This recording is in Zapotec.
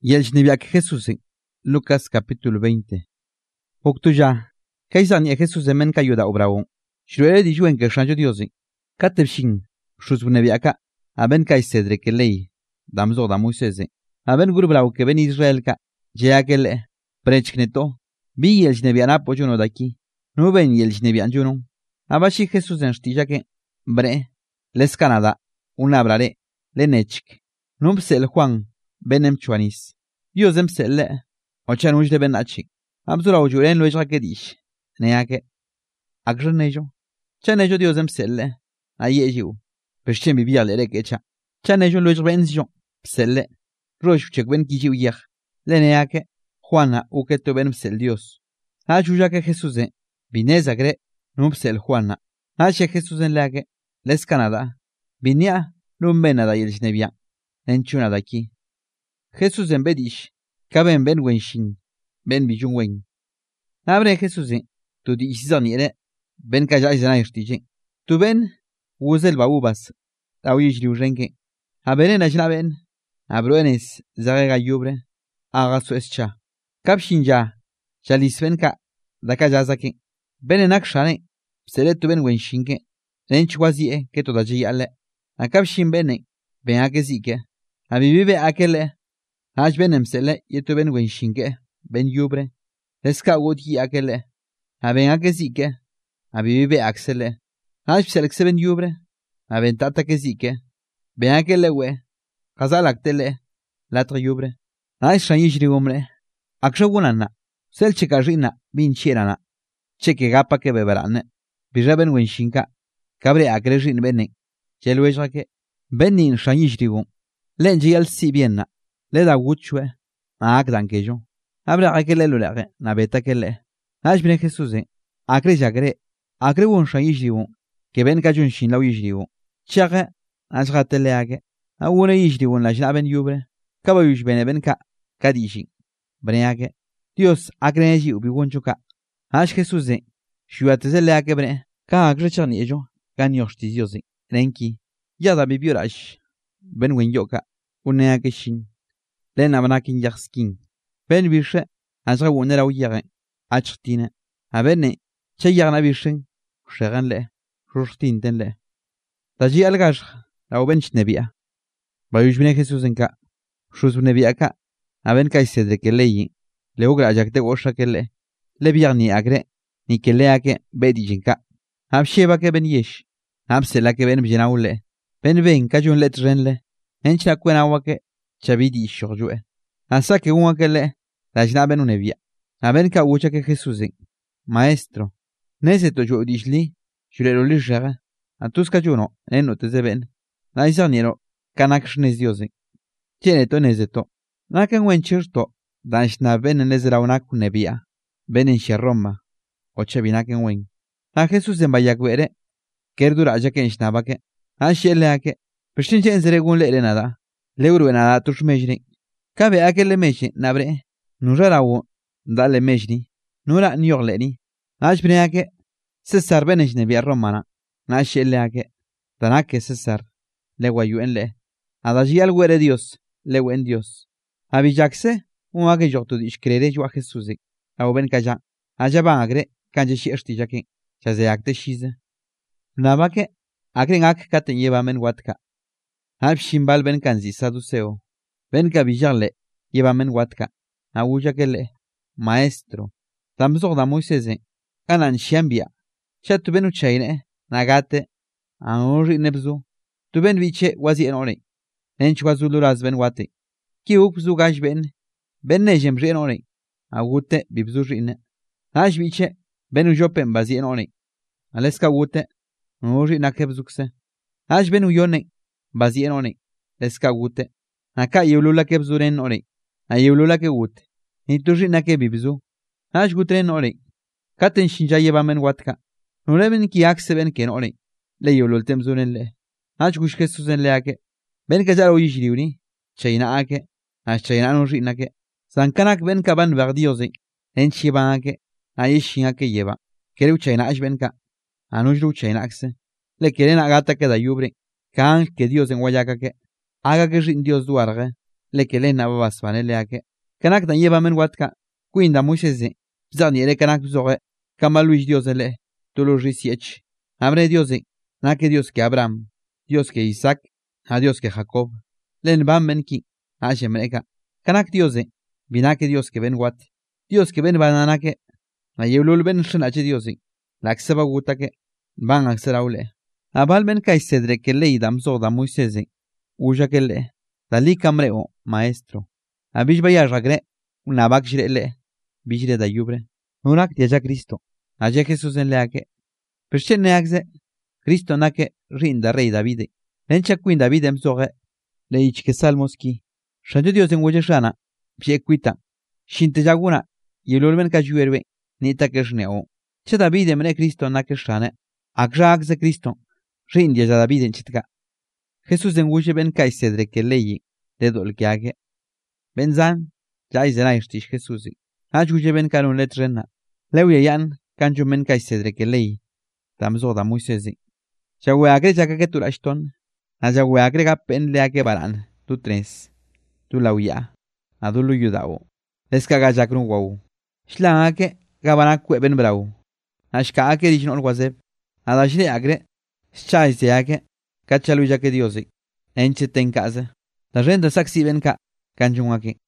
Yelchnebiak Jesús. Lucas capítulo 20. Octuya. Kaisani Jesús de men kayuda obrawo. Shruere di juen que shanjo diosi. Katebshin. Shuzbunebiaka. Aben kaisedre que ley. Damzo da Moisese. Aben gurbrau que ben Israel ka. Jeakele. Prechkneto. Bi yelchnebiana pojuno daki. No ben yelchnebian juno. Abashi Jesús en shtijake. Bre. Les Canada. Un abrare. Lenechk. Numpsel Juan. Benem chuanis. Diosem selle. Ochan uj de benachik. Abzura ujuren lo ijrakedish. Neake. Agrenejo. Chanejo diosem selle. Ayeju. Peshem bibia lerek echa. Chanejo lo ijrenzion. Selle. Rosh chekben kijiu yer. Leneake. Juana uketo benem sel Dios. Ajuja que Jesuse. Bineza gre. Numpsel Juana. Ache Jesusen lage. Les Canada. Binia. Numbenada yelchnebia. Enchuna daki. Jesús en bedish, caben ben wenshin, ben bijun wen. Abre Jesús, tu di isizaniere, ben kajai zanaistije. Tu ben, wuzel baubas, awish liujenke. Abenen ajnaben, abroenes, zarega yubre, agaso escha. Kapshinja, chalisvenka, dakajazake. Benenak shane, sele tu ben wenshinke, enchwazie, que toda jale. A kapshin bene, ben akezike, abibibe akele. Haj benem sele yetu ben wenshinke, ben yubre. Leska woti akele. Aben akezike. Abibibe aksele. Haj selekse ben yubre. Aben tata kezike. Ben akele we. Kazalaktele. Latre yubre. Haj shanyishri umre. Akshagunana. Sel chekajina bin chirana. Cheke gapa ke beberane. Bija ben wenshinka. Kabre akrejin bene. Chelwejake. Benin shanyishri un. Lenji al si bienna. Le da wuchwe, a dan kejo. Abra akele lulare, na beta kele. Haj bine Jesús, akre jagre, akre won shayishriwo, que ben kajun shin law yishriwo. Chage, asratele age, a wona yishriwo la jnaben yubre, kabayush bene ben ka, kadishi. Breage, Dios akre ji ubi wonchuka. Haj Jesús, shuatezele age bre, ka akre chani ejo, kan yoshti diosi, renki, yada bibiurash, ben wen yoka, uneake shin. Len abanakin yarskin. Ben bishe, azra wonera uyare, achstine. Abene, che yarna bishen, sherenle, rustintenle. Taji algash, la obench nebia. Bayushbine Jesús enka, shus nebiaka, aben kaisedre que leyi, le ugra jakte osha que le biarni agre, ni que leake bedijinka. Absheba que ben yesh, absela que ben bjenaule, ben kajun letrenle, enchla kuenawake, Chabidi shorjue. Asa que un aquele, la jnaben unevia. Aben ka ucha que Jesús. Maestro. Neseto yo dishli, jurero ligere. A tus cajuno, eno te zeben. La isaniero, canacshnes diosi. Tiene to neseto. Naken wen chirto, dan shnaben nezera una cunevia. Ben en sherroma. O chebinaken wen. A Jesús en bayaguere. Kerdura ya que en shnabake. A sheleake. Peshinche en zeregun le nada. Leuro nada tush mejni. Kabe akele meshi nabre. Nujarawo. Dale mejni. Nura nyorleni. Ashbine ake. Cesar beneshne via romana. Nashele ake. Tanake Cesar. Leguayu en le. Adaji al güere Dios. Lewen Dios. Abijakse. Un ake yortu dish crere yo a Jesusi. Au ben kaya. Ajaba agre. Kanje shi erstijake. Chaze akte shize. Nabake. Akren ak katen yevamen watka. Hab shimbal ben kanzi saduceo. Ben kabijarle, yevamen watka. Awuja kele. Maestro. Tamzor da Moisese. Kanan shiambia. Chat tu ben uchaine. Nagate. Anori nebzu. Tu ben viche wazi enore. Ench wazuluraz ben wate. Ki upzu gash ben. Ben nejem enore. Agute bibzu rine. Hash viche. Ben ujopen bazi enore. Aleska wute. Nori nakebzukse. Hash ben uyone. Bazien one, leska gute. Naka yulula ke bzuren ore. A yulula ke gute. Nituji na ke bibzu. Ash gutren ore. Katen shinja yevamen watka. Nuremen ki akse ben ken ore. Le yulultem zuren le. Ash gush Jesusen le ake. Ben kajar o yishriuni. Chayna ake. Ash chayna no rina ke. Sankanak ben kaban verdioze. En chiba ake. Ayeshin ake yeva. Kereu chayna ash ben ka. Anujru chayna akse. Le keren agata ke da yubre. Kan que Dios en Guayaca que haga que rin Dios duarga, le que len abas vanele ake kanak tan yeba men watka kuinda Moisés zani ele kanak zoge kamaluish Dios ele tolo risiech abre Dios nake Dios que Abraham Dios que Isaac a Dios que Jacob len ban menki ashe meneka kanak Dios binake Dios que ben wat Dios que ben bananake na yulul ben shnache Dios laksaba gutake ban akseraule abal ben kaisedre que leidam zoda Moisés uja que le dali camreo maestro abish vaya ragre una bakshre le bishre da yubre unak ya Cristo aje Jesús en leake perche neakze Cristo nake rinda rey David encha queen David emzoge le ichke salmoski shanjo Dios en woje shana pie kuita shinte jaguna yelol ben kajuerbe ni takeshneo che David emne Cristo nake shane akjaakze Cristo rindia ja David en chitka Jesús en woje ben kaisedre que leyi de dol que age benzan ya izeraistish Jesús ajuje ben kanun letrena leuye yan kanjo men kaisedre que leyi tamzo da Moisés chawe agre jaka que turashton ajawe agre ga pen le ake baran tu tres tu lauya adulu yudao eskaga jakrun wau shla ake gabana kwe ben brau ashka ake dijnon wazeb adashre agre schai se ake kachalu jake Dios enche ten casa la renda saksi ben ka kanjun ake